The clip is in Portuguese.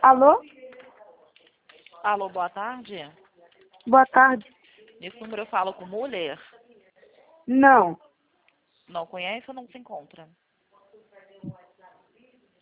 Alô? Alô, boa tarde. Boa tarde. Nesse número eu falo com mulher. Não. Não conhece ou não se encontra?